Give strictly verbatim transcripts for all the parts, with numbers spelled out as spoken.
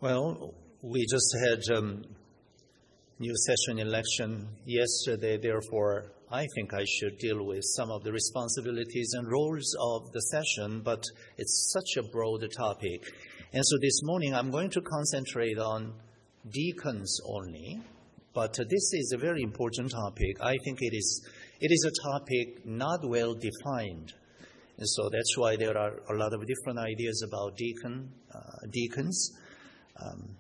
Well, we just had um, new session election yesterday. Therefore, I think I should deal with some of the responsibilities and roles of the session, but it's such a broad topic. And so this morning, I'm going to concentrate on deacons only. But uh, this is a very important topic. I think it is it is a topic not well defined. And so that's why there are a lot of different ideas about deacon, uh, deacons. Um,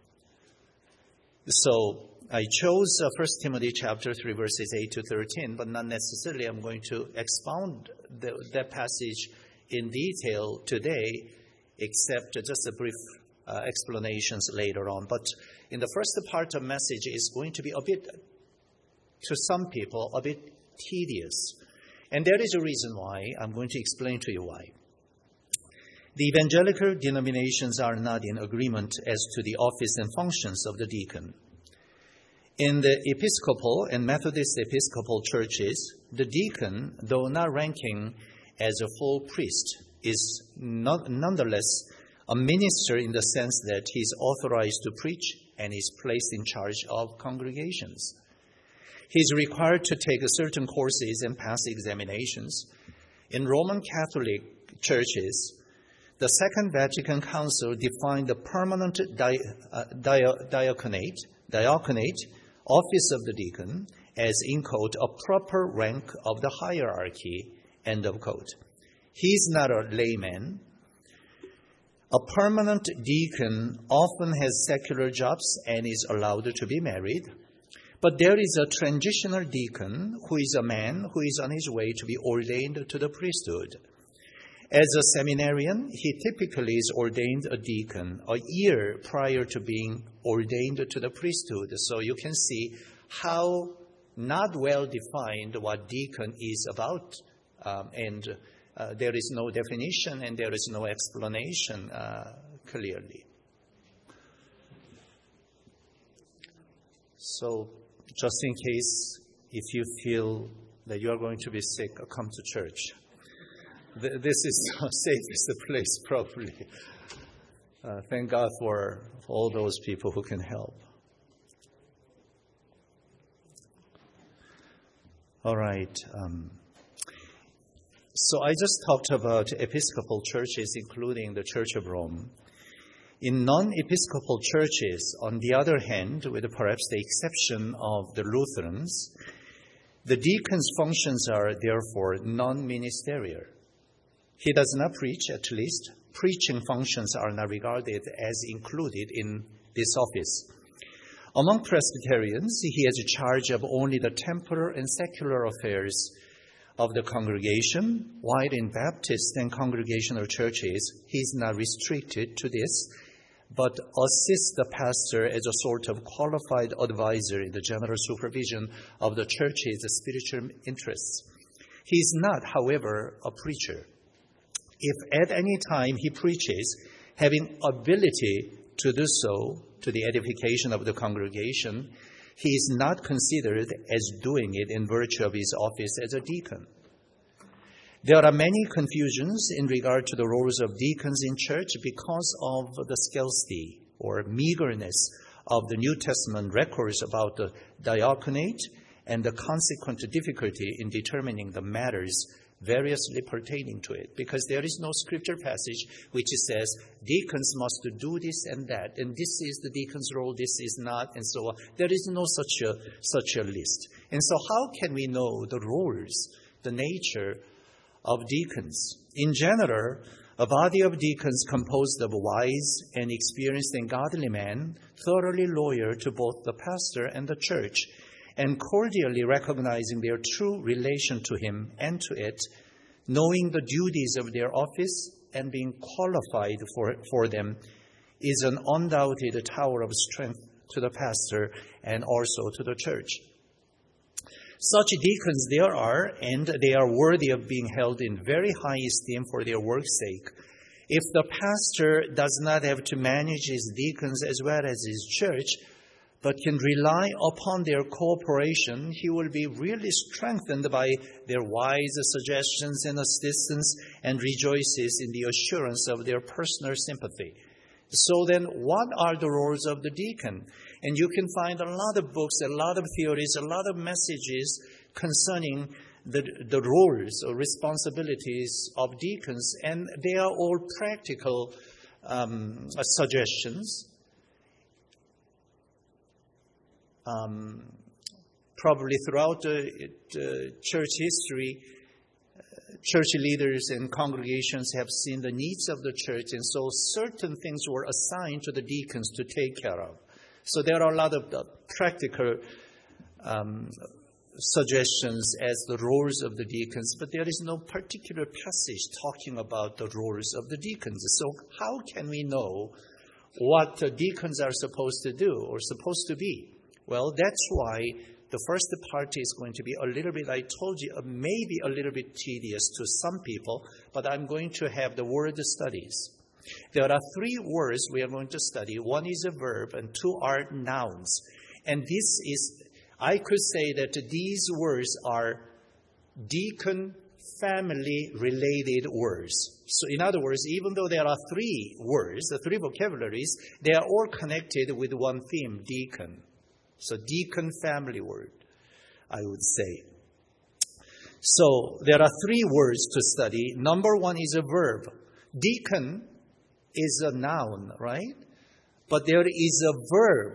so I chose uh, First Timothy chapter three, verses eight to thirteen, but not necessarily I'm going to expound the, that passage in detail today, except just a brief uh, explanations later on. But in the first part of the message is going to be a bit, to some people, a bit tedious. And there is a reason why. I'm going to explain to you why. The evangelical denominations are not in agreement as to the office and functions of the deacon. In the Episcopal and Methodist Episcopal churches, the deacon, though not ranking as a full priest, is not, nonetheless a minister in the sense that he is authorized to preach and is placed in charge of congregations. He is required to take certain courses and pass examinations. In Roman Catholic churches, the Second Vatican Council defined the permanent di- uh, di- diaconate, diaconate office of the deacon as, in quote, a proper rank of the hierarchy, end of quote. He is not a layman. A permanent deacon often has secular jobs and is allowed to be married. But there is a transitional deacon who is a man who is on his way to be ordained to the priesthood. As a seminarian, he typically is ordained a deacon a year prior to being ordained to the priesthood. So you can see how not well defined what deacon is about. Um, and uh, there is no definition and there is no explanation uh, clearly. So just in case, if you feel that you are going to be sick, come to church. This is the safest place, probably. Uh, thank God for all those people who can help. All right. Um, so I just talked about Episcopal churches, including the Church of Rome. In non-Episcopal churches, on the other hand, with perhaps the exception of the Lutherans, the deacon's functions are therefore non-ministerial. He does not preach, at least. Preaching functions are not regarded as included in this office. Among Presbyterians, he has charge of only the temporal and secular affairs of the congregation, while in Baptist and congregational churches, he is not restricted to this, but assists the pastor as a sort of qualified advisor in the general supervision of the church's spiritual interests. He is not, however, a preacher. If at any time he preaches, having ability to do so to the edification of the congregation, he is not considered as doing it in virtue of his office as a deacon. There are many confusions in regard to the roles of deacons in church because of the scarcity or meagerness of the New Testament records about the diaconate and the consequent difficulty in determining the matters variously pertaining to it, because there is no scripture passage which says deacons must do this and that, and this is the deacon's role, this is not, and so on. There is no such a such a list. And so how can we know the roles, the nature of deacons? In general, a body of deacons composed of wise and experienced and godly men, thoroughly loyal to both the pastor and the church, and cordially recognizing their true relation to him and to it, knowing the duties of their office and being qualified for, for them, is an undoubted tower of strength to the pastor and also to the church. Such deacons there are, and they are worthy of being held in very high esteem for their work's sake. If the pastor does not have to manage his deacons as well as his church, but can rely upon their cooperation, he will be really strengthened by their wise suggestions and assistance and rejoices in the assurance of their personal sympathy. So then, what are the roles of the deacon? And you can find a lot of books, a lot of theories, a lot of messages concerning the, the roles or responsibilities of deacons, and they are all practical um, suggestions. Um, probably throughout the, the church history, uh, church leaders and congregations have seen the needs of the church, and so certain things were assigned to the deacons to take care of. So there are a lot of uh, practical um, suggestions as the roles of the deacons, but there is no particular passage talking about the roles of the deacons. So how can we know what the deacons are supposed to do or supposed to be? Well, that's why the first part is going to be a little bit, I told you, uh, maybe a little bit tedious to some people, but I'm going to have the word studies. There are three words we are going to study. One is a verb and two are nouns. And this is, I could say that these words are deacon family related words. So in other words, even though there are three words, the three vocabularies, they are all connected with one theme, deacon. So deacon family word, I would say. So there are three words to study. Number one is a verb. Deacon is a noun, right? But there is a verb,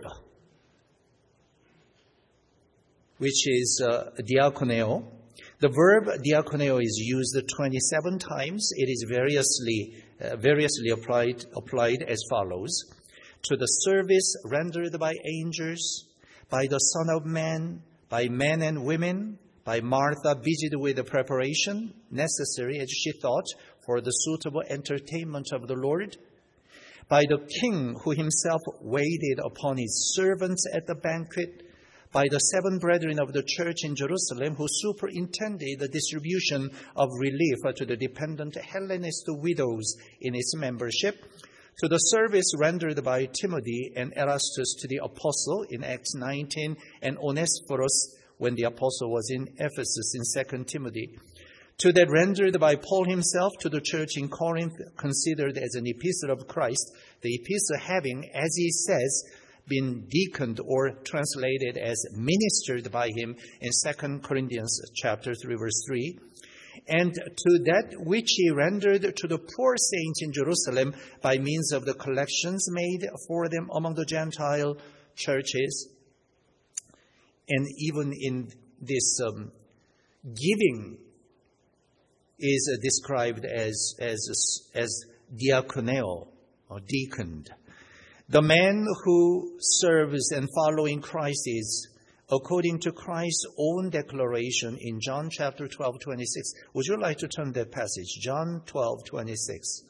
which is uh, diakoneo. The verb diakoneo is used twenty-seven times. It is variously uh, variously applied applied as follows: to the service rendered by angels, by the Son of Man, by men and women, by Martha busied with the preparation necessary, as she thought, for the suitable entertainment of the Lord, by the king who himself waited upon his servants at the banquet, by the seven brethren of the church in Jerusalem who superintended the distribution of relief to the dependent Hellenist widows in its membership, to the service rendered by Timothy and Erastus to the apostle in Acts nineteen, and Onesiphorus when the apostle was in Ephesus in Second Timothy, to that rendered by Paul himself to the church in Corinth, considered as an epistle of Christ, the epistle having, as he says, been deaconed or translated as ministered by him in Second Corinthians chapter three, verse three. And to that which he rendered to the poor saints in Jerusalem by means of the collections made for them among the Gentile churches. And even in this um, giving is uh, described as, as, as diakoneo, or deaconed. The man who serves and following Christ is, according to Christ's own declaration in John chapter twelve, twenty-six. Would you like to turn that passage? John twelve, twenty-six.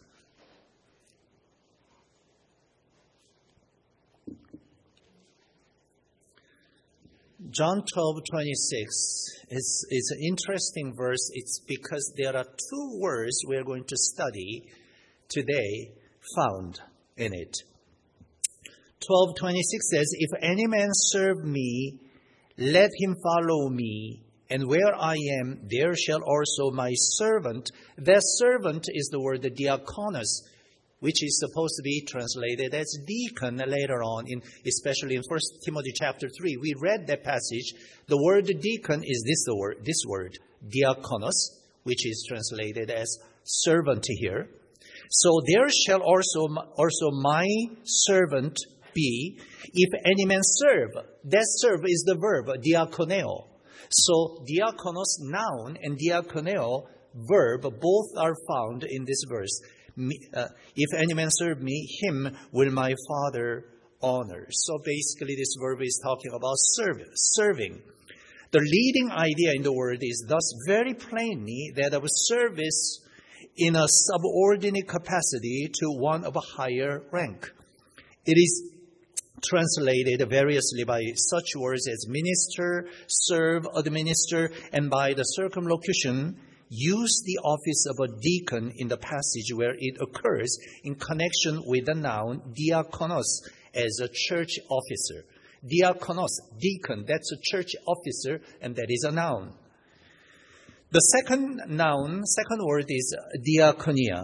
John twelve, twenty-six is, is an interesting verse. It's because there are two words we are going to study today found in it. twelve, twenty-six says, "If any man serve me, let him follow me, and where I am, there shall also my servant." That servant is the word diakonos, which is supposed to be translated as deacon later on, in, especially in First Timothy chapter three. We read that passage. The word deacon is this the word, this word, diakonos, which is translated as servant here. So there shall also, also my servant be, if any man serve. That serve is the verb, diakoneo. So diakonos noun and diakoneo verb both are found in this verse. Uh, if any man serve me, him will my Father honor. So basically this verb is talking about service, serving. The leading idea in the word is thus very plainly that of service in a subordinate capacity to one of a higher rank. It is translated variously by such words as minister, serve, administer, and by the circumlocution, use the office of a deacon in the passage where it occurs in connection with the noun diakonos as a church officer. Diakonos, deacon, that's a church officer, and that is a noun. The second noun, second word is diakonia,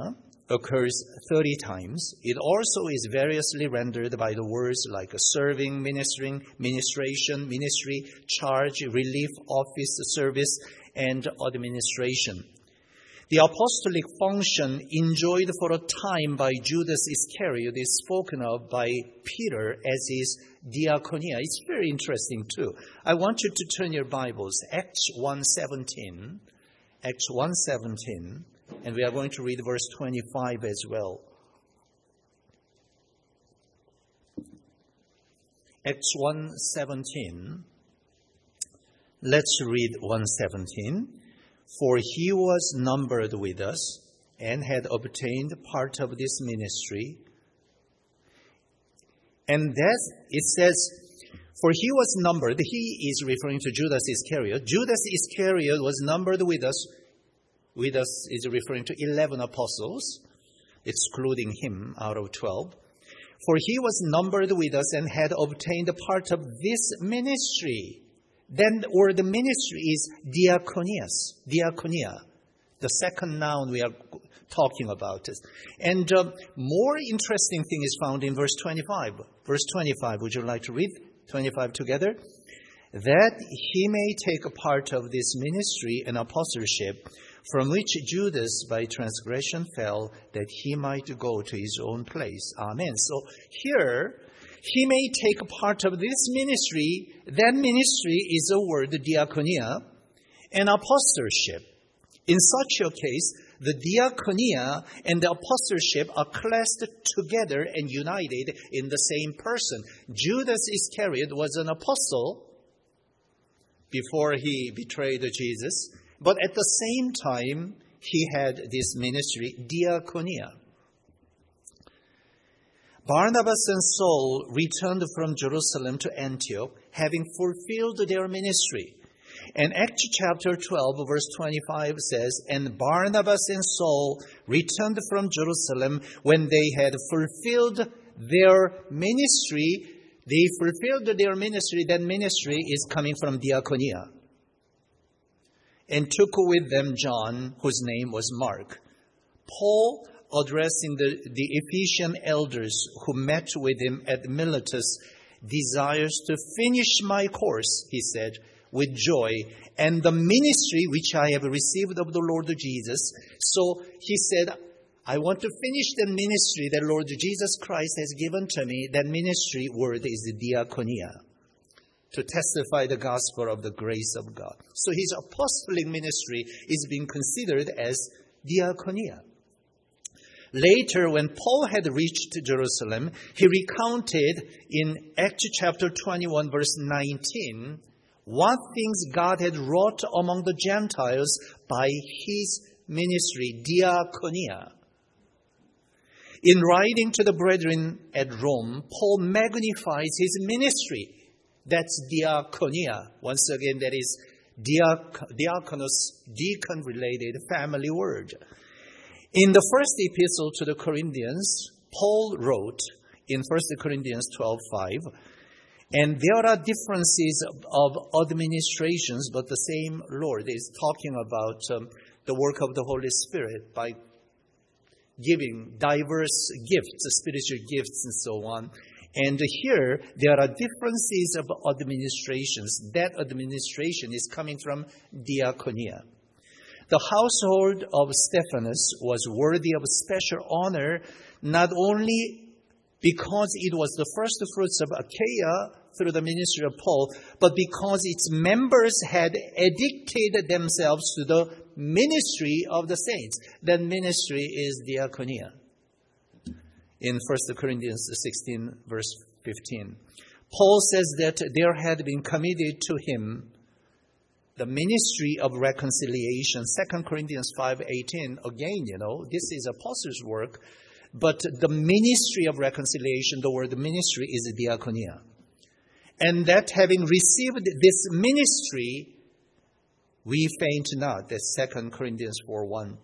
occurs thirty times. It also is variously rendered by the words like serving, ministering, ministration, ministry, charge, relief, office, service, and administration. The apostolic function enjoyed for a time by Judas Iscariot is spoken of by Peter as his diaconia. It's very interesting too. I want you to turn your Bibles, Acts one seventeen, Acts one seventeen, and we are going to read verse twenty-five as well. Acts one seventeen. Let's read one seventeen. For he was numbered with us and had obtained part of this ministry. And that it says, for he was numbered, he is referring to Judas Iscariot. Judas Iscariot was numbered with us. With us is referring to eleven apostles, excluding him out of twelve. For he was numbered with us and had obtained a part of this ministry. Then the word ministry is diakonias, diakonia, the second noun we are talking about. And uh, more interesting thing is found in verse twenty-five. Verse twenty-five, would you like to read twenty-five together? That he may take a part of this ministry and apostleship, from which Judas by transgression fell, that he might go to his own place. Amen. So here, he may take a part of this ministry. That ministry is the word diakonia and apostleship. In such a case, the diakonia and the apostleship are classed together and united in the same person. Judas Iscariot was an apostle before he betrayed Jesus, but at the same time, he had this ministry, diakonia. Barnabas and Saul returned from Jerusalem to Antioch, having fulfilled their ministry. And Acts chapter twelve, verse twenty-five says, and Barnabas and Saul returned from Jerusalem when they had fulfilled their ministry. They fulfilled their ministry. That ministry is coming from diakonia. And took with them John, whose name was Mark. Paul, addressing the, the Ephesian elders who met with him at Miletus, desires to finish my course, he said, with joy, and the ministry which I have received of the Lord Jesus. So he said, I want to finish the ministry that Lord Jesus Christ has given to me. That ministry word is diakonia, to testify the gospel of the grace of God. So his apostolic ministry is being considered as diakonia. Later, when Paul had reached Jerusalem, he recounted in Acts chapter twenty-one, verse nineteen, what things God had wrought among the Gentiles by his ministry, diakonia. In writing to the brethren at Rome, Paul magnifies his ministry. That's diakonia. Once again, that is diak- diakonos, deacon-related family word. In the first epistle to the Corinthians, Paul wrote in First Corinthians twelve five, and there are differences of administrations, but the same Lord is talking about um, the work of the Holy Spirit by giving diverse gifts, spiritual gifts and so on. And here, there are differences of administrations. That administration is coming from diakonia. The household of Stephanus was worthy of special honor, not only because it was the first fruits of Achaia through the ministry of Paul, but because its members had addicted themselves to the ministry of the saints. That ministry is diakonia. In First Corinthians sixteen, verse fifteen. Paul says that there had been committed to him the ministry of reconciliation. Second Corinthians five eighteen, again, you know, this is apostles' work, but the ministry of reconciliation, the word ministry is diakonia. And that having received this ministry, we faint not. That's Second Corinthians four one.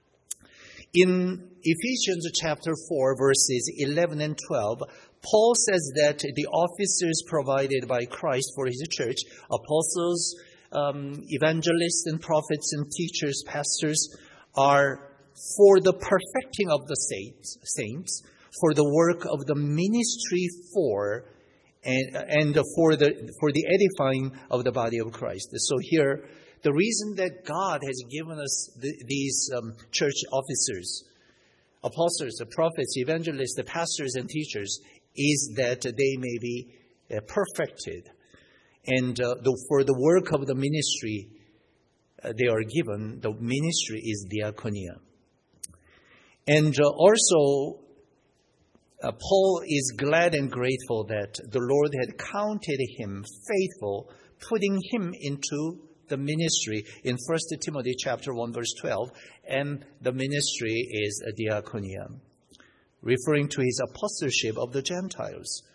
In Ephesians chapter four, verses eleven and twelve, Paul says that the officers provided by Christ for his church, apostles, um, evangelists and prophets and teachers, pastors, are for the perfecting of the saints, saints, for the work of the ministry for, and, and for the for the edifying of the body of Christ. So here, the reason that God has given us the, these um, church officers, apostles, the prophets, evangelists, the pastors and teachers, is that they may be uh, perfected. And uh, the, for the work of the ministry uh, they are given, the ministry is diaconia. And uh, also, uh, Paul is glad and grateful that the Lord had counted him faithful, putting him into the ministry in First Timothy chapter one, verse twelve, and the ministry is a diaconia, referring to his apostleship of the Gentiles.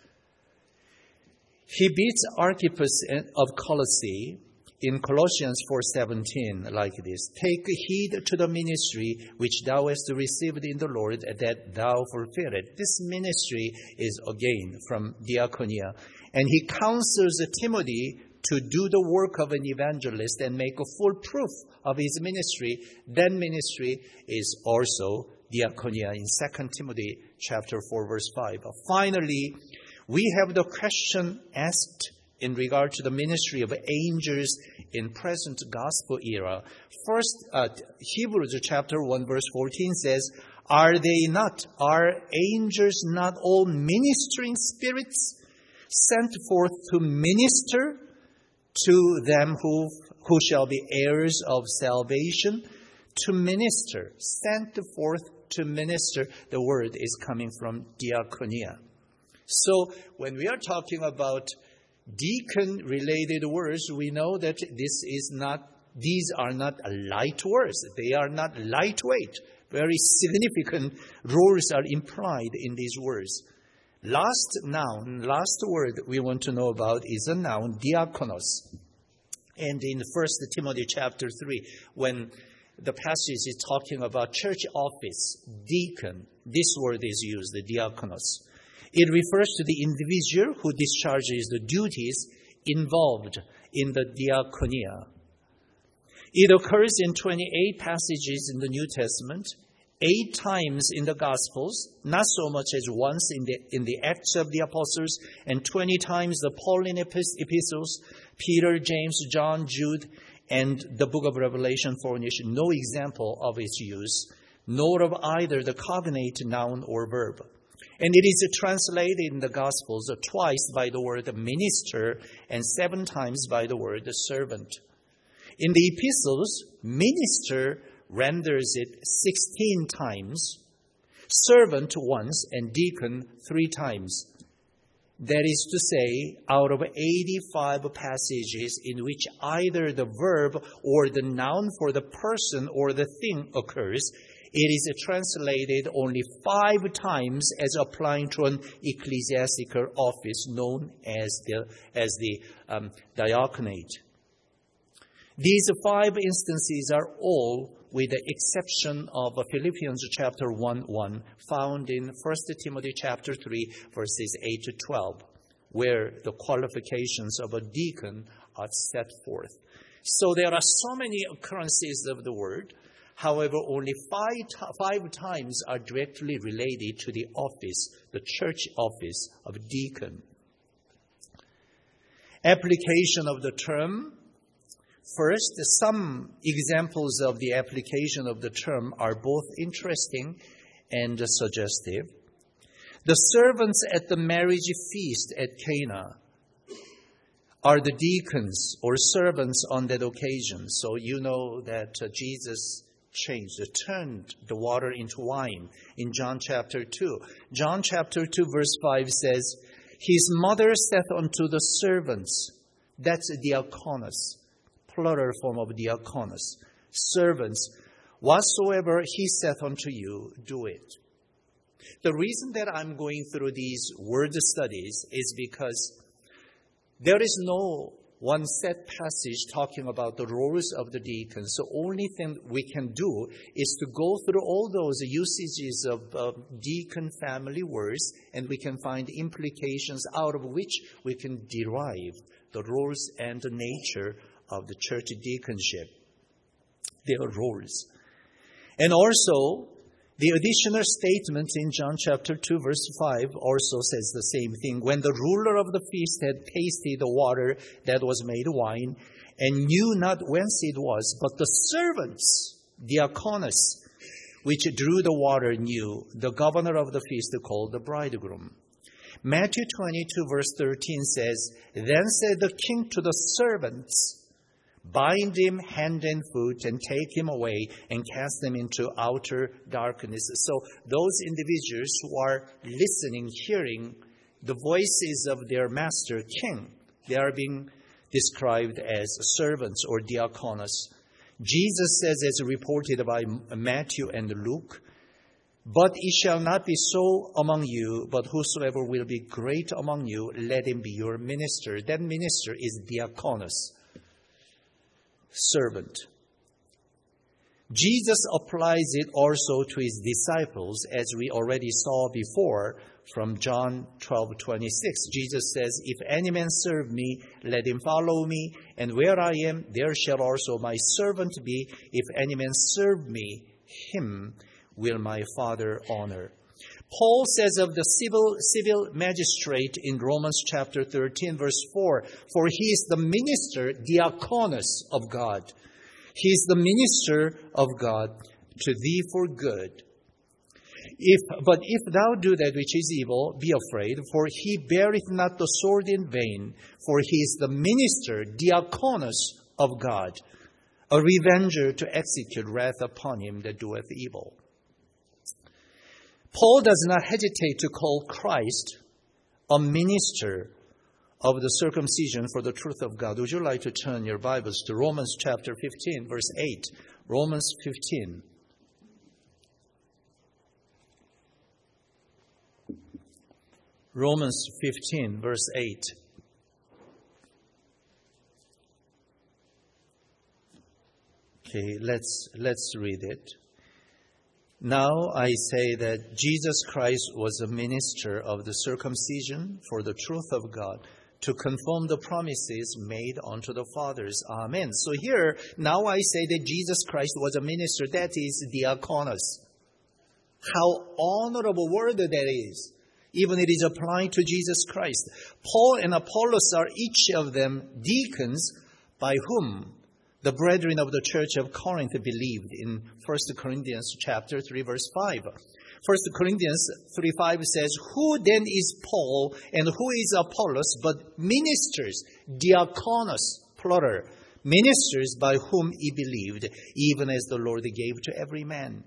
He beats Archippus of Colossae in Colossians four seventeen like this: "Take heed to the ministry which thou hast received in the Lord, that thou fulfill it." This ministry is again from diaconia. And he counsels Timothy to do the work of an evangelist and make a full proof of his ministry. That ministry is also diaconia in Second Timothy chapter four, verse five. Finally, we have the question asked in regard to the ministry of angels in present gospel era. First, uh, Hebrews chapter one, verse fourteen says, "Are they not, are angels not all ministering spirits sent forth to minister to them who who shall be heirs of salvation?" To minister, sent forth to minister. The word is coming from diaconia. So when we are talking about deacon-related words, we know that this is not; these are not light words. They are not lightweight. Very significant roles are implied in these words. Last noun, last word we want to know about is a noun, diakonos. And in First Timothy chapter three, when the passage is talking about church office, deacon, this word is used, the diakonos. It refers to the individual who discharges the duties involved in the diaconia. It occurs in twenty-eight passages in the New Testament, eight times in the Gospels, not so much as once in the in the Acts of the Apostles, and twenty times the Pauline epistles, Peter, James, John, Jude, and the book of Revelation furnish no example of its use, nor of either the cognate noun or verb. And it is translated in the Gospels twice by the word minister and seven times by the word servant. In the epistles, minister renders it sixteen times, servant once, and deacon three times. That is to say, out of eighty-five passages in which either the verb or the noun for the person or the thing occurs, it is translated only five times as applying to an ecclesiastical office known as the, as the um, diaconate. These five instances are all with the exception of Philippians chapter one, one, found in First Timothy chapter three, verses eight to twelve, where the qualifications of a deacon are set forth. So there are so many occurrences of the word. However, only five, five times are directly related to the office, the church office of deacon. Application of the term. First, some examples of the application of the term are both interesting and suggestive. The servants at the marriage feast at Cana are the deacons or servants on that occasion. So you know that uh, Jesus changed, turned the water into wine in John chapter two. John chapter two verse five says, "His mother saith unto the servants," that's diakonos, plural form of diakonos, servants, "whatsoever he saith unto you, do it." The reason that I'm going through these word studies is because there is no one set passage talking about the roles of the deacons. So only thing we can do is to go through all those usages of uh, deacon family words, and we can find implications out of which we can derive the roles and the nature of the church deaconship, their roles. And also, the additional statement in John chapter two, verse five also says the same thing. When the ruler of the feast had tasted the water that was made wine, and knew not whence it was, but the servants, diakonos, which drew the water, knew, the governor of the feast called the bridegroom. Matthew twenty-two, verse thirteen says, Then said the king to the servants, Bind him hand and foot, and take him away, and cast him into outer darkness. So those individuals who are listening, hearing the voices of their master king, they are being described as servants or diakonos. Jesus says, as reported by Matthew and Luke, But it shall not be so among you, but whosoever will be great among you, let him be your minister. That minister is diakonos, servant. Jesus applies it also to his disciples, as we already saw before from John twelve twenty-six. Jesus says, If any man serve me, let him follow me, and where I am, there shall also my servant be. If any man serve me, him will my Father honor. Paul says of the civil civil magistrate in Romans chapter thirteen, verse four, For he is the minister, diakonos of God. He is the minister of God to thee for good. If, but if thou do that which is evil, be afraid, for he beareth not the sword in vain, for he is the minister, diakonos of God, a revenger to execute wrath upon him that doeth evil. Paul does not hesitate to call Christ a minister of the circumcision for the truth of God. Would you like to turn your Bibles to Romans chapter fifteen, verse eight? Romans fifteen. Romans fifteen, verse eight. Okay, let's let's read it. Now I say that Jesus Christ was a minister of the circumcision for the truth of God, to confirm the promises made unto the fathers. Amen. So here, now I say that Jesus Christ was a minister. That is diakonos. How honorable word that is. Even it is applying to Jesus Christ. Paul and Apollos are each of them deacons by whom the brethren of the church of Corinth believed in First Corinthians chapter three, verse five. First Corinthians three five says, Who then is Paul and who is Apollos, but ministers, diakonos, plural, ministers by whom he believed, even as the Lord gave to every man.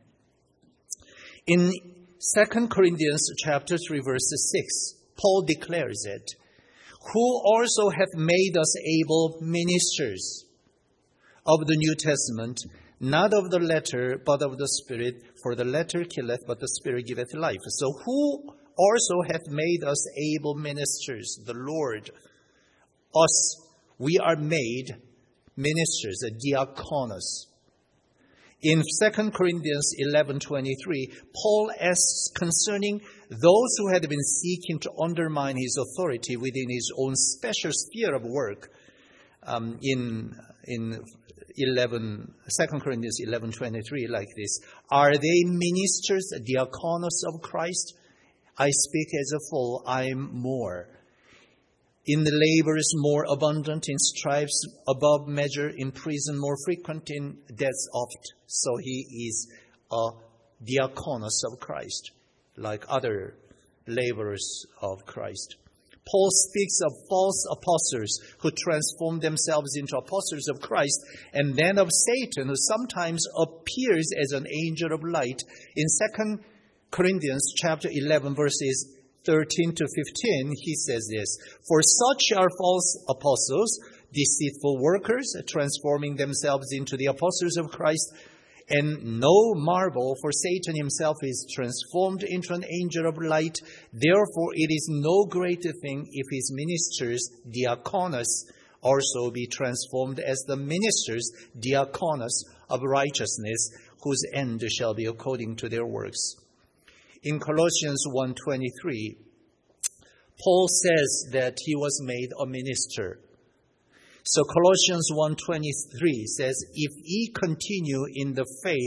In Second Corinthians chapter three, verse six, Paul declares it, Who also hath made us able ministers of the New Testament, not of the letter, but of the Spirit, for the letter killeth, but the Spirit giveth life. So who also hath made us able ministers? The Lord. Us, we are made ministers, a diakonos. In Second Corinthians eleven twenty-three, Paul asks concerning those who had been seeking to undermine his authority within his own special sphere of work. Um, in in eleven, Second Corinthians eleven twenty-three, like this: Are they ministers, diakonos of Christ? I speak as a fool. I am more. In the labors more abundant, in stripes above measure, in prison more frequent, in deaths oft. So he is a diakonos of Christ, like other laborers of Christ. Paul speaks of false apostles who transform themselves into apostles of Christ, and then of Satan, who sometimes appears as an angel of light. In Second Corinthians chapter eleven, verses thirteen to fifteen, he says this: For such are false apostles, deceitful workers, transforming themselves into the apostles of Christ. And no marvel, for Satan himself is transformed into an angel of light. Therefore it is no greater thing if his ministers, diakonos, also be transformed as the ministers, diakonos, of righteousness, whose end shall be according to their works. In Colossians one twenty-three, Paul says that he was made a minister. So Colossians one twenty-three says, If ye continue in the faith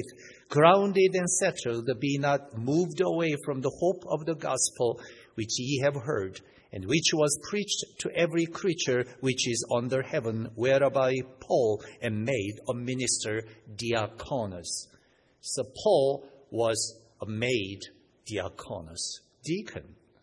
grounded and settled, be not moved away from the hope of the gospel which ye have heard, and which was preached to every creature which is under heaven, whereby Paul am made a minister diakonos. So Paul was a made diakonos, deacon.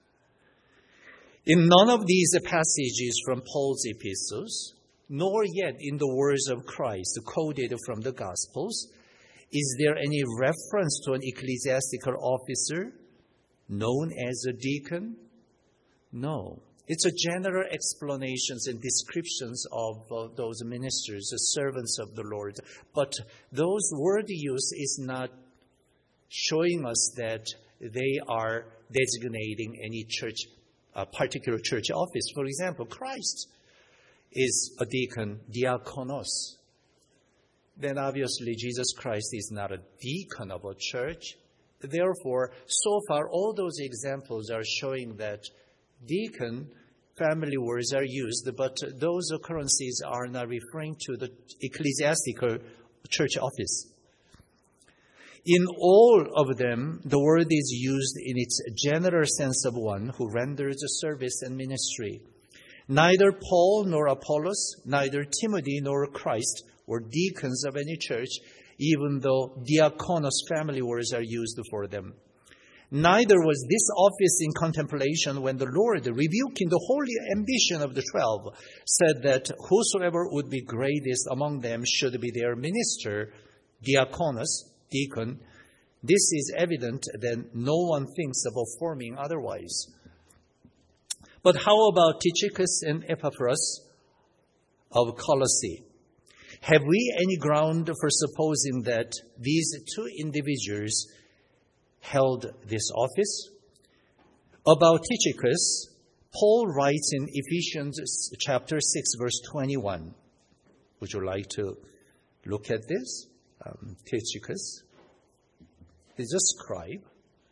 In none of these passages from Paul's epistles, nor yet in the words of Christ quoted from the Gospels, is there any reference to an ecclesiastical officer known as a deacon? No. It's a general explanations and descriptions of uh, those ministers, the servants of the Lord. But those word use is not showing us that they are designating any church, a particular church office. For example, Christ is a deacon, diakonos. Then obviously Jesus Christ is not a deacon of a church. Therefore, so far all those examples are showing that deacon, family words are used, but those occurrences are not referring to the ecclesiastical church office. In all of them, the word is used in its general sense of one who renders service and ministry. Neither Paul nor Apollos, neither Timothy nor Christ were deacons of any church, even though diakonos family words are used for them. Neither was this office in contemplation when the Lord, rebuking the holy ambition of the twelve, said that whosoever would be greatest among them should be their minister, diakonos, deacon. This is evident that no one thinks of affirming otherwise. But how about Tychicus and Epaphras of Colossae? Have we any ground for supposing that these two individuals held this office? About Tychicus, Paul writes in Ephesians chapter six, verse twenty-one. Would you like to look at this? Um, Tychicus is a scribe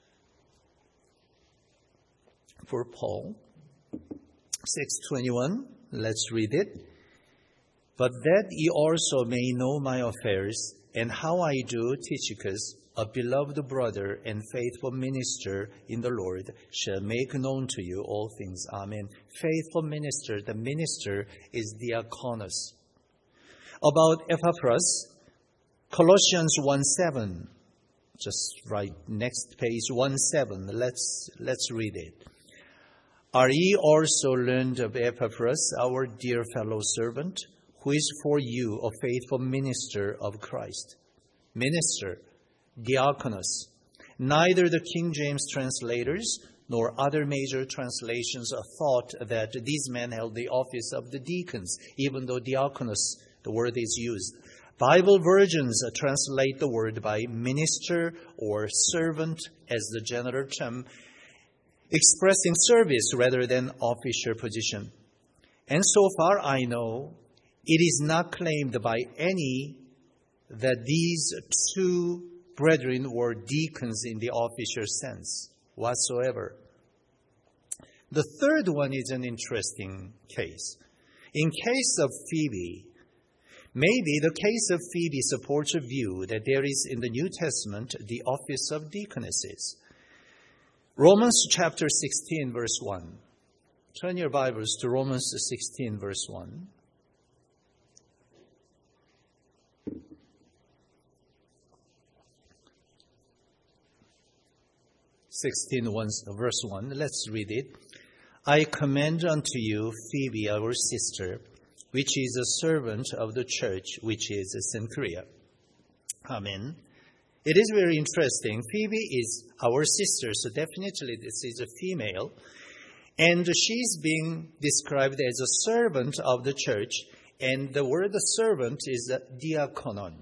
for Paul. six twenty-one, let's read it. But that ye also may know my affairs, and how I do, Tychicus, a beloved brother and faithful minister in the Lord, shall make known to you all things. Amen. Faithful minister, the minister is diakonos. About Epaphras, Colossians one seven. Just right next page, one seven. Let's, let's read it. Are ye also learned of Epaphras, our dear fellow servant, who is for you a faithful minister of Christ? Minister, diakonos. Neither the King James translators nor other major translations thought that these men held the office of the deacons, even though diakonos, the word is used. Bible versions translate the word by minister or servant as the general term, expressing service rather than official position. And so far I know, it is not claimed by any that these two brethren were deacons in the official sense whatsoever. The third one is an interesting case. In case of Phoebe, maybe the case of Phoebe supports a view that there is in the New Testament the office of deaconesses. Romans chapter sixteen, verse one. Turn your Bibles to Romans sixteen, verse one. sixteen, verse one. Let's read it. I commend unto you Phoebe, our sister, which is a servant of the church, which is in Cenchrea. Amen. It is very interesting. Phoebe is our sister, so definitely this is a female. And she's being described as a servant of the church. And the word servant is diakonon.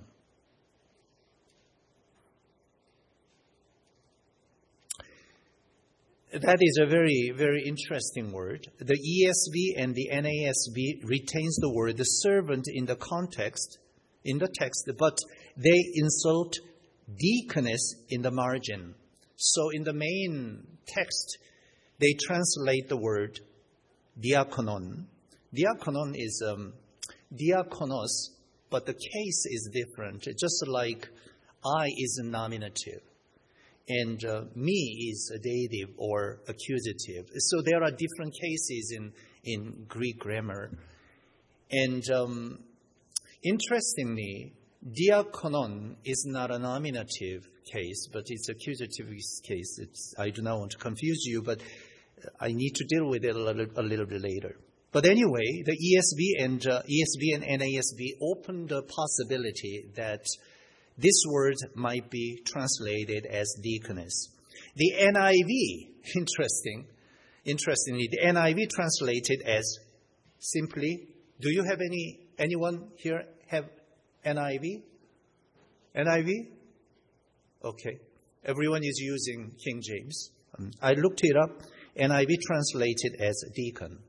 That is a very, very interesting word. The E S V and the N A S B retains the word the servant in the context, in the text, but they insert deaconess in the margin. So in the main text, they translate the word diakonon. Diakonon is um, diakonos, but the case is different. Just like I is a nominative. And uh, me is a dative or accusative. So there are different cases in, in Greek grammar. And um, interestingly, diakonon is not a nominative case, but it's accusative case. It's, I do not want to confuse you, but I need to deal with it a little, a little bit later. But anyway, the E S V and uh, E S V and N A S B open the possibility that this word might be translated as deaconess. The N I V, interesting, interestingly, the N I V translated as simply. Do you have any anyone here have N I V? N I V? Okay. Everyone is using King James. Um, I looked it up. N I V translated as deacon.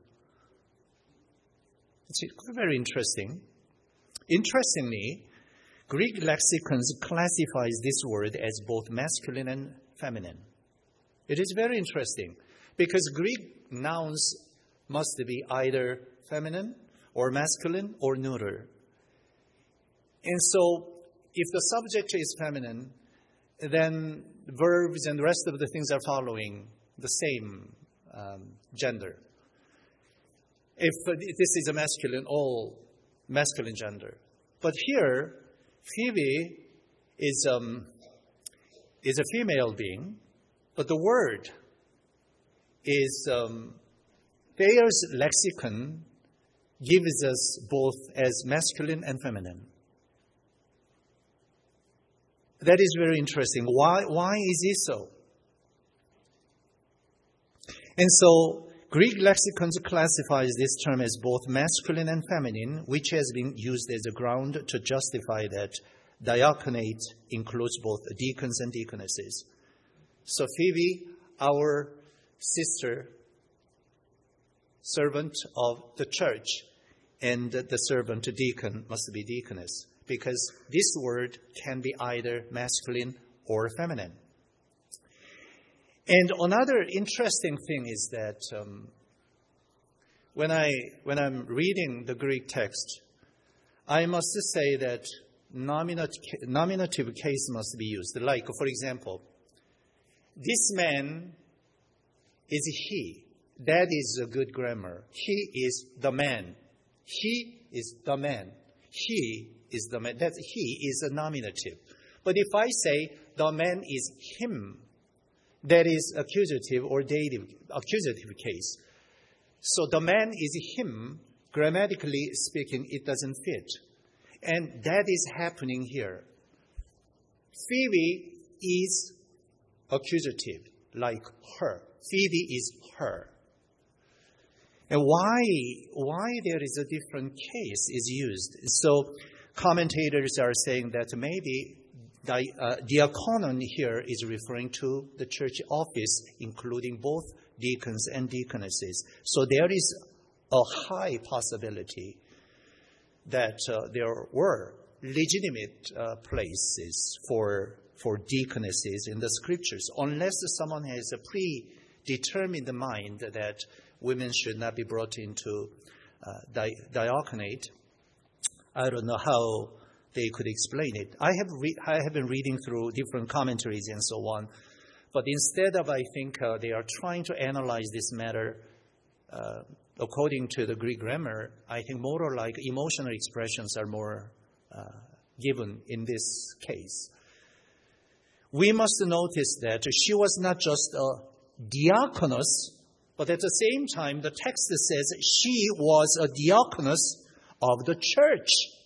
It's very interesting. Interestingly, Greek lexicons classifies this word as both masculine and feminine. It is very interesting because Greek nouns must be either feminine or masculine or neuter. And so if the subject is feminine, then verbs and the rest of the things are following the same um, gender. If uh, this is a masculine, all masculine gender. But here, Phoebe is um, is a female being, but the word is um, Thayer's lexicon gives us both as masculine and feminine. That is very interesting. Why why is it so? And so Greek lexicons classifies this term as both masculine and feminine, which has been used as a ground to justify that diaconate includes both deacons and deaconesses. So Phoebe, our sister, servant of the church, and the servant deacon must be deaconess, because this word can be either masculine or feminine. And another interesting thing is that um, when I when I'm reading the Greek text, I must say that nominative, nominative case must be used. Like, for example, this man is he. That is a good grammar. He is the man. He is the man. He is the man. That he is a nominative. But if I say the man is him, that is accusative or dative, accusative case. So the man is him, grammatically speaking, it doesn't fit. And that is happening here. Phoebe is accusative, like her. Phoebe is her. And why, why there is a different case is used? So commentators are saying that maybe Di, uh, diaconon here is referring to the church office, including both deacons and deaconesses. So there is a high possibility that uh, there were legitimate uh, places for for deaconesses in the scriptures, unless someone has a predetermined mind that women should not be brought into uh, di- diaconate. I don't know how they could explain it. I have re- I have been reading through different commentaries and so on, but instead of, I think, uh, they are trying to analyze this matter uh, according to the Greek grammar, I think more like emotional expressions are more uh, given in this case. We must notice that she was not just a diaconus, but at the same time, the text says she was a diaconus of the church,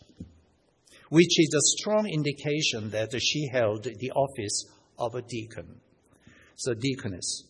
which is a strong indication that she held the office of a deacon. So deaconess.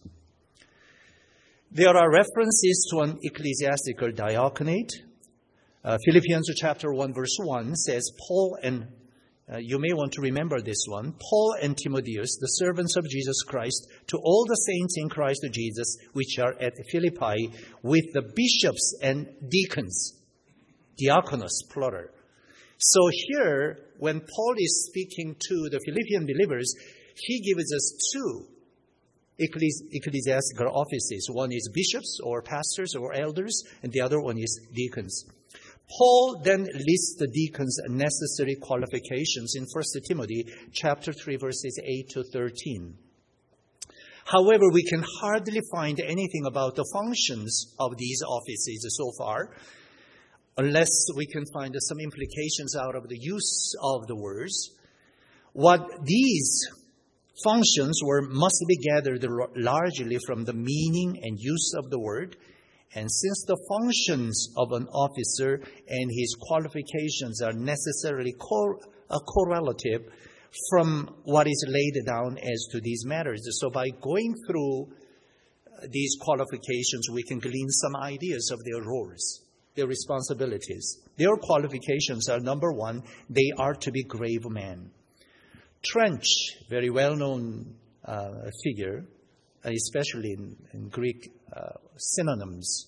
There are references to an ecclesiastical diaconate. Uh, Philippians chapter one verse one says, Paul and, uh, you may want to remember this one, Paul and Timotheus, the servants of Jesus Christ, to all the saints in Christ Jesus, which are at Philippi, with the bishops and deacons. Diakonos, plural. So here, when Paul is speaking to the Philippian believers, he gives us two ecclesiastical offices. One is bishops or pastors or elders, and the other one is deacons. Paul then lists the deacons' necessary qualifications in First Timothy chapter three, verses eight to thirteen. However, we can hardly find anything about the functions of these offices so far, unless we can find some implications out of the use of the words. What these functions were must be gathered largely from the meaning and use of the word. And since the functions of an officer and his qualifications are necessarily cor- a correlative from what is laid down as to these matters. So by going through these qualifications, we can glean some ideas of their roles, their responsibilities. Their qualifications are, number one, they are to be grave men. Trench, very well-known uh, figure, especially in, in Greek uh, synonyms.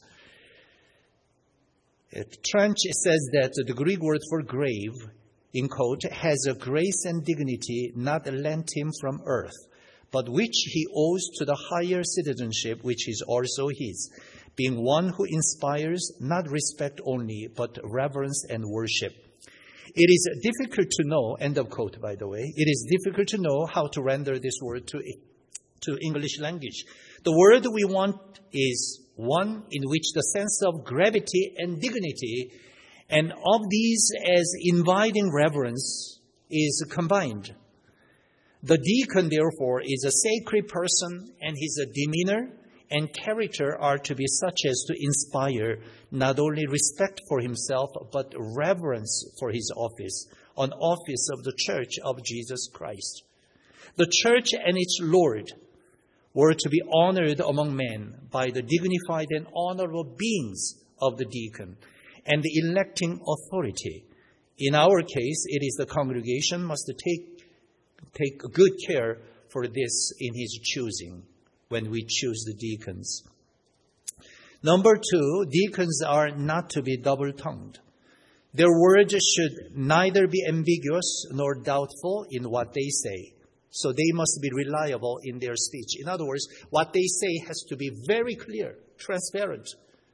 Uh, Trench says that the Greek word for grave, in quote, has a grace and dignity not lent him from earth, but which he owes to the higher citizenship which is also his, being one who inspires not respect only, but reverence and worship. It is difficult to know, end of quote, by the way, it is difficult to know how to render this word to, to English language. The word we want is one in which the sense of gravity and dignity and of these as inviting reverence is combined. The deacon, therefore, is a sacred person, and his demeanor and character are to be such as to inspire not only respect for himself, but reverence for his office, an office of the Church of Jesus Christ. The Church and its Lord were to be honored among men by the dignified and honorable beings of the deacon and the electing authority. In our case, it is the congregation must take, take good care for this in his choosing when we choose the deacons. Number two, deacons are not to be double-tongued. Their words should neither be ambiguous nor doubtful in what they say. So they must be reliable in their speech. In other words, what they say has to be very clear, transparent.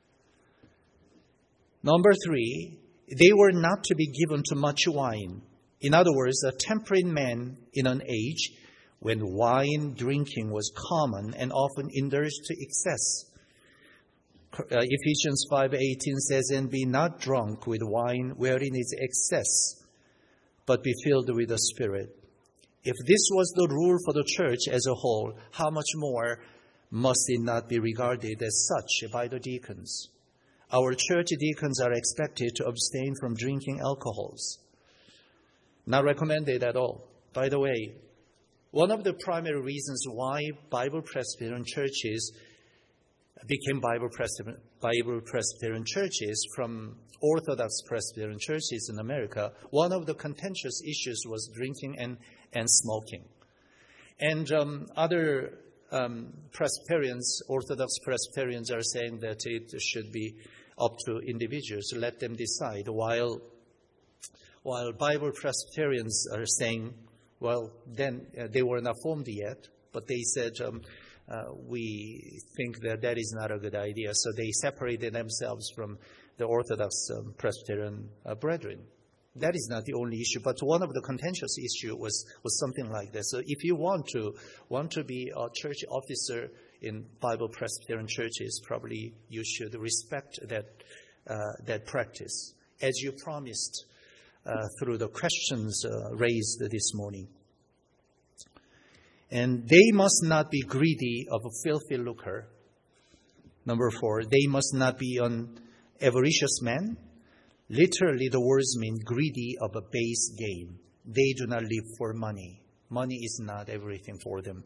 Number three, they were not to be given to much wine. In other words, a temperate man in an age when wine drinking was common and often indulged to excess. Uh, Ephesians five eighteen says, "And be not drunk with wine wherein is excess, but be filled with the Spirit." If this was the rule for the church as a whole, how much more must it not be regarded as such by the deacons? Our church deacons are expected to abstain from drinking alcohols. Not recommended at all. By the way, one of the primary reasons why Bible Presbyterian churches became Bible Presbyterian, Bible Presbyterian churches from Orthodox Presbyterian churches in America, one of the contentious issues was drinking and, and smoking. And um, other um, Presbyterians, Orthodox Presbyterians, are saying that it should be up to individuals, let them decide, while, while Bible Presbyterians are saying, well, then uh, they were not formed yet, but they said, um, uh, we think that that is not a good idea. So they separated themselves from the Orthodox um, Presbyterian uh, brethren. That is not the only issue, but one of the contentious issue was, was something like that. So if you want to want to be a church officer in Bible Presbyterian churches, probably you should respect that uh, that practice, as you promised uh, through the questions uh, raised this morning. And they must not be greedy of a filthy lucre. Number four, they must not be an avaricious man. Literally, the words mean greedy of a base gain. They do not live for money. Money is not everything for them.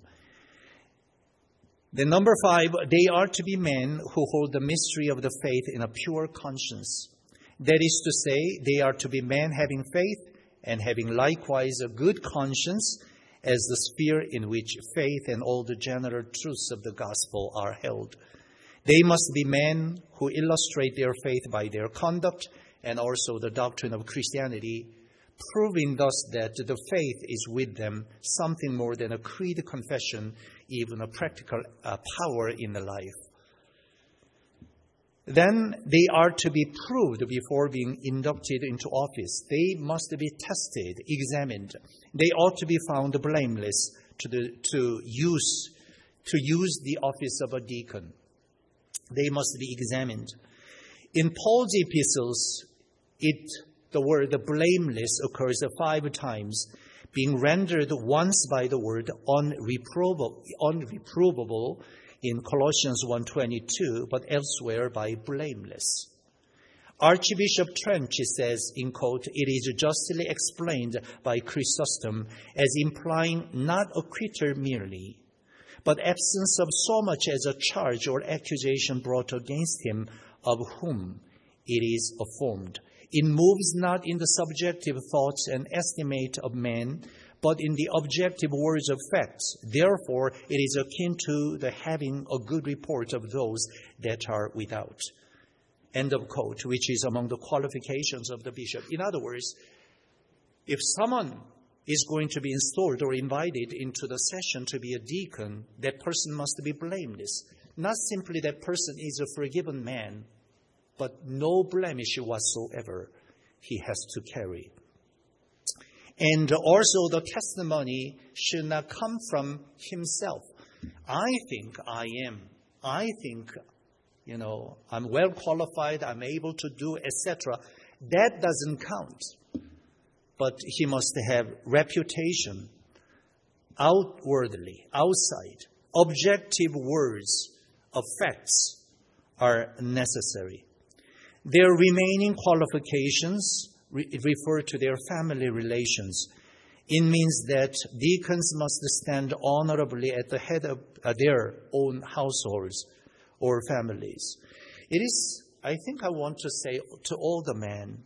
Then number five, they are to be men who hold the mystery of the faith in a pure conscience. That is to say, they are to be men having faith and having likewise a good conscience as the sphere in which faith and all the general truths of the gospel are held. They must be men who illustrate their faith by their conduct and also the doctrine of Christianity, proving thus that the faith is with them something more than a creed confession, even a practical uh, power in the life. then they are to be proved before being inducted into office. They must be tested, examined. They ought to be found blameless to, the, to, use, to use the office of a deacon. They must be examined. In Paul's epistles, it, the word blameless occurs five times, being rendered once by the word unreprovable, unreprovable in Colossians one twenty-two, but elsewhere by blameless. Archbishop Trench says, in quote, "It is justly explained by Chrysostom as implying not acquittal merely, but absence of so much as a charge or accusation brought against him of whom it is affirmed. It moves not in the subjective thoughts and estimate of men, but in the objective words of facts. Therefore, it is akin to the having a good report of those that are without." End of quote, which is among the qualifications of the bishop. In other words, if someone is going to be installed or invited into the session to be a deacon, that person must be blameless. Not simply that person is a forgiven man, but no blemish whatsoever he has to carry. And also the testimony should not come from himself. I think I am. I think, you know, I'm well qualified, I'm able to do, et cetera. That doesn't count. But he must have reputation outwardly, outside. Objective words of facts are necessary. Their remaining qualifications re- refer to their family relations. It means that deacons must stand honorably at the head of uh, their own households or families. It is, I think I want to say to all the men,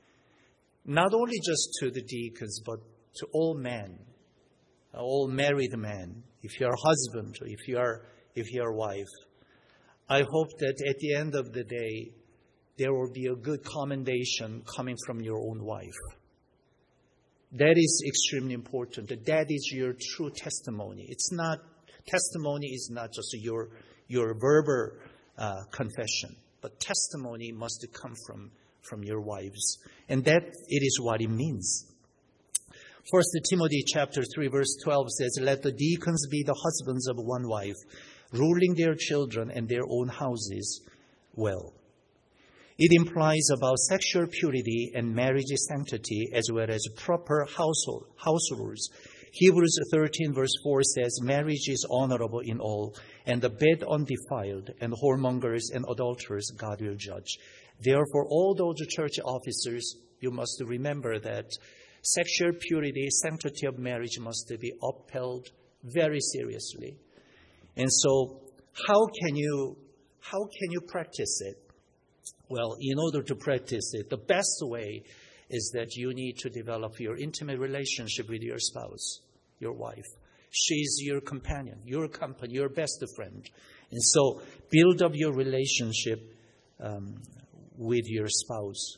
not only just to the deacons, but to all men, all married men, if you are husband, or if you are, if you are wife, I hope that at the end of the day, there will be a good commendation coming from your own wife. That is extremely important. That is your true testimony. It's not, testimony is not just your, your verbal uh, confession, but testimony must come from, from your wives. And that it is what it means. First Timothy chapter three verse twelve says, "Let the deacons be the husbands of one wife, ruling their children and their own houses well." It implies about sexual purity and marriage sanctity as well as proper household, house rules. Hebrews thirteen verse four says, "Marriage is honorable in all, and the bed undefiled, and whoremongers and adulterers God will judge." Therefore, all those church officers, you must remember that sexual purity, sanctity of marriage must be upheld very seriously. And so, how can you, how can you practice it? Well, in order to practice it, the best way is that you need to develop your intimate relationship with your spouse, your wife. She's your companion, your company, your best friend. And so build up your relationship um, with your spouse.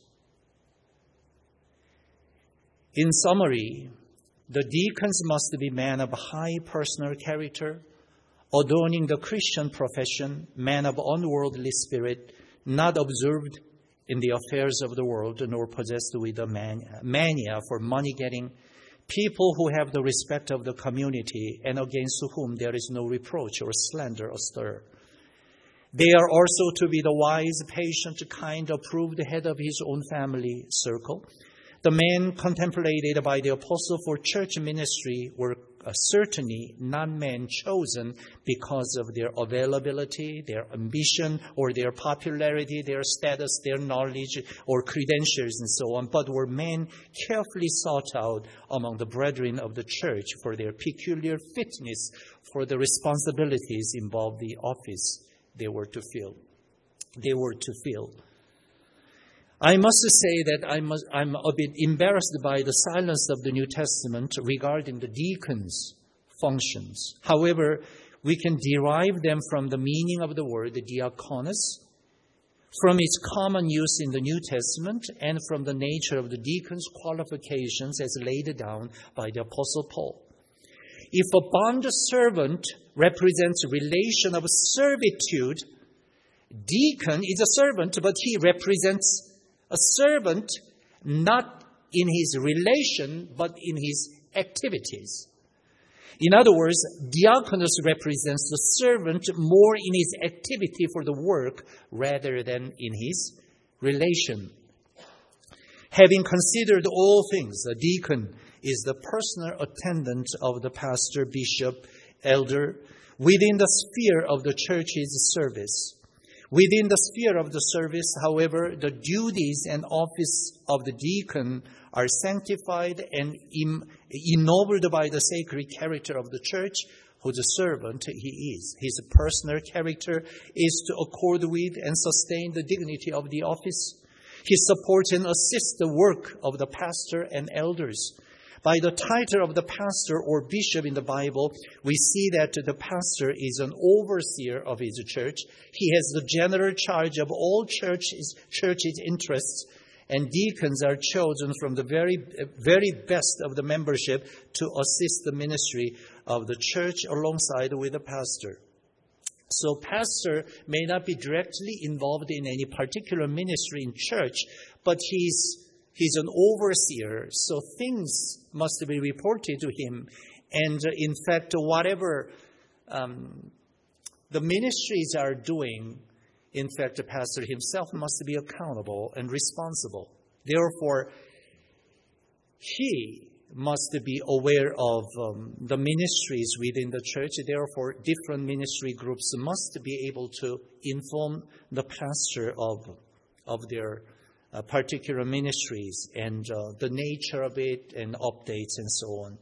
In summary, the deacons must be men of high personal character, adorning the Christian profession, men of unworldly spirit, not observed in the affairs of the world, nor possessed with a man- mania for money-getting, people who have the respect of the community and against whom there is no reproach or slander astir. They are also to be the wise, patient, kind, approved head of his own family circle. The men contemplated by the apostle for church ministry were uh, certainly not men chosen because of their availability, their ambition, or their popularity, their status, their knowledge, or credentials, and so on, but were men carefully sought out among the brethren of the church for their peculiar fitness for the responsibilities involved in the office they were to fill. They were to fill. I must say that I must, I'm a bit embarrassed by the silence of the New Testament regarding the deacons' functions. However, we can derive them from the meaning of the word diakonos, from its common use in the New Testament, and from the nature of the deacons' qualifications as laid down by the Apostle Paul. If a bond servant represents a relation of servitude, Deacon is a servant, but he represents a servant not in his relation, but in his activities. In other words, diakonos represents the servant more in his activity for the work rather than in his relation. Having considered all things, a deacon is the personal attendant of the pastor, bishop, elder within the sphere of the church's service. Within the sphere of the service, however, the duties and office of the deacon are sanctified and ennobled by the sacred character of the church, whose servant he is. His personal character is to accord with and sustain the dignity of the office. He supports and assists the work of the pastor and elders. By the title of the pastor or bishop in the Bible, we see that the pastor is an overseer of his church. He has the general charge of all churches, church's interests, and deacons are chosen from the very, very best of the membership to assist the ministry of the church alongside with the pastor. So pastor may not be directly involved in any particular ministry in church, but he's He's an overseer, so things must be reported to him. And uh, in fact, whatever um, the ministries are doing, in fact, the pastor himself must be accountable and responsible. Therefore, he must be aware of um, the ministries within the church. Therefore, different ministry groups must be able to inform the pastor of, of their Uh, particular ministries and uh, the nature of it and updates and so on.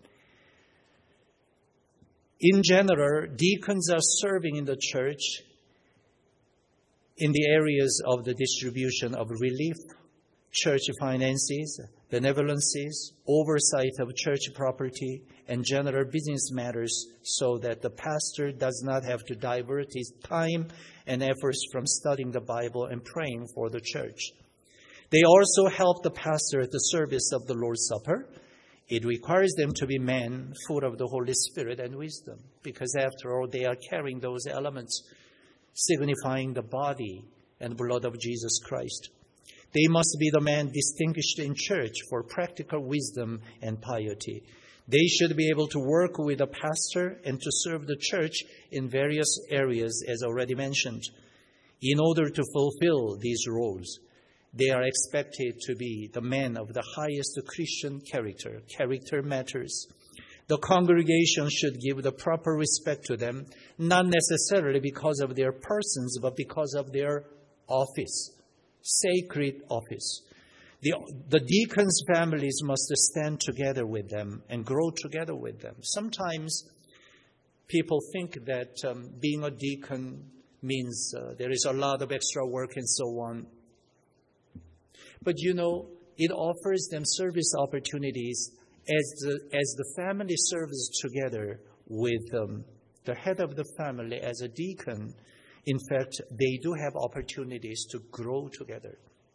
In general, deacons are serving in the church in the areas of the distribution of relief, church finances, benevolences, oversight of church property, and general business matters, so that the pastor does not have to divert his time and efforts from studying the Bible and praying for the church. They also help the pastor at the service of the Lord's Supper. It requires them to be men full of the Holy Spirit and wisdom, because after all, they are carrying those elements signifying the body and blood of Jesus Christ. They must be the men distinguished in church for practical wisdom and piety. They should be able to work with the pastor and to serve the church in various areas, as already mentioned. In order to fulfill these roles, they are expected to be the men of the highest Christian character. Character matters. The congregation should give the proper respect to them, not necessarily because of their persons, but because of their office, sacred office. The, the deacons' families must stand together with them and grow together with them. Sometimes people think that um, being a deacon means uh, there is a lot of extra work and so on. But, you know, it offers them service opportunities as the, as the family serves together with um, the head of the family as a deacon. In fact, they do have opportunities to grow together.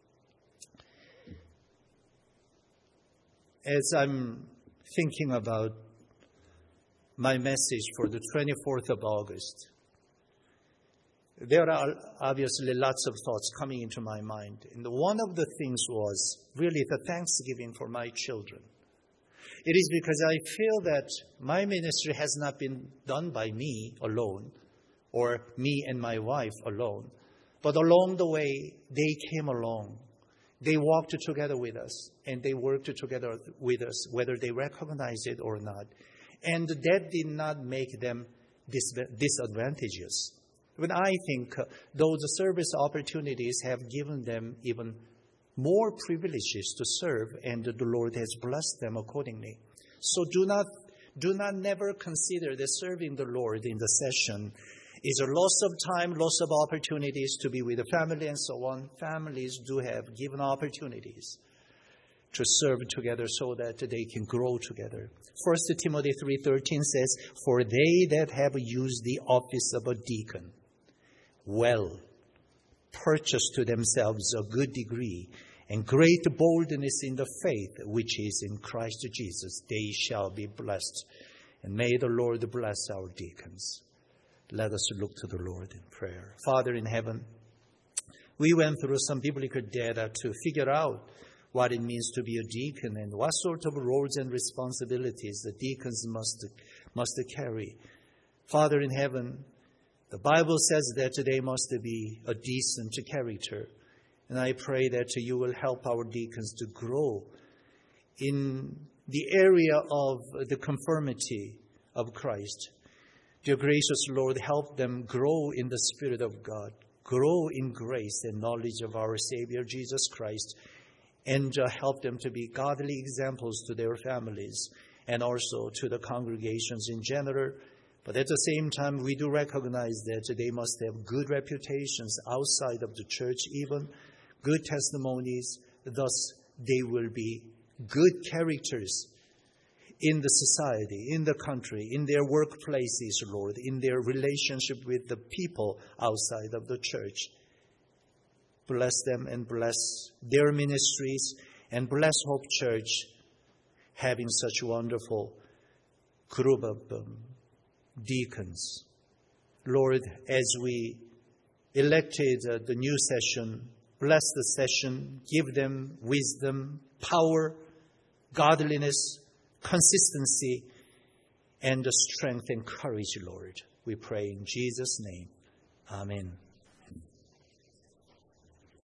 As I'm thinking about my message for the twenty-fourth of August, there are obviously lots of thoughts coming into my mind. And one of the things was really the thanksgiving for my children. It is because I feel that my ministry has not been done by me alone or me and my wife alone. But along the way, they came along. They walked together with us and they worked together with us, whether they recognize it or not. And that did not make them dis- disadvantageous. But I think uh, those service opportunities have given them even more privileges to serve, and the Lord has blessed them accordingly. So do not, do not never consider that serving the Lord in the session is a loss of time, loss of opportunities to be with the family and so on. Families do have given opportunities to serve together so that they can grow together. First Timothy three thirteen says, "For they that have used the office of a deacon well purchase to themselves a good degree and great boldness in the faith which is in Christ Jesus. They shall be blessed." And may the Lord bless our deacons. Let us look to the Lord in prayer. Father in heaven, We went through some biblical data to figure out what it means to be a deacon and what sort of roles and responsibilities the deacons must, must carry. Father in heaven, the Bible says that they must be a decent character. And I pray that you will help our deacons to grow in the area of the conformity of Christ. Dear gracious Lord, help them grow in the Spirit of God, grow in grace and knowledge of our Savior Jesus Christ, and uh, help them to be godly examples to their families and also to the congregations in general. But at the same time, we do recognize that they must have good reputations outside of the church, even good testimonies. Thus, they will be good characters in the society, in the country, in their workplaces, Lord, in their relationship with the people outside of the church. Bless them and bless their ministries and bless Hope Church having such a wonderful group of um, deacons. Lord, as we elected uh, the new session, bless the session, give them wisdom, power, godliness, consistency, and the strength and courage, Lord. We pray in Jesus' name. Amen.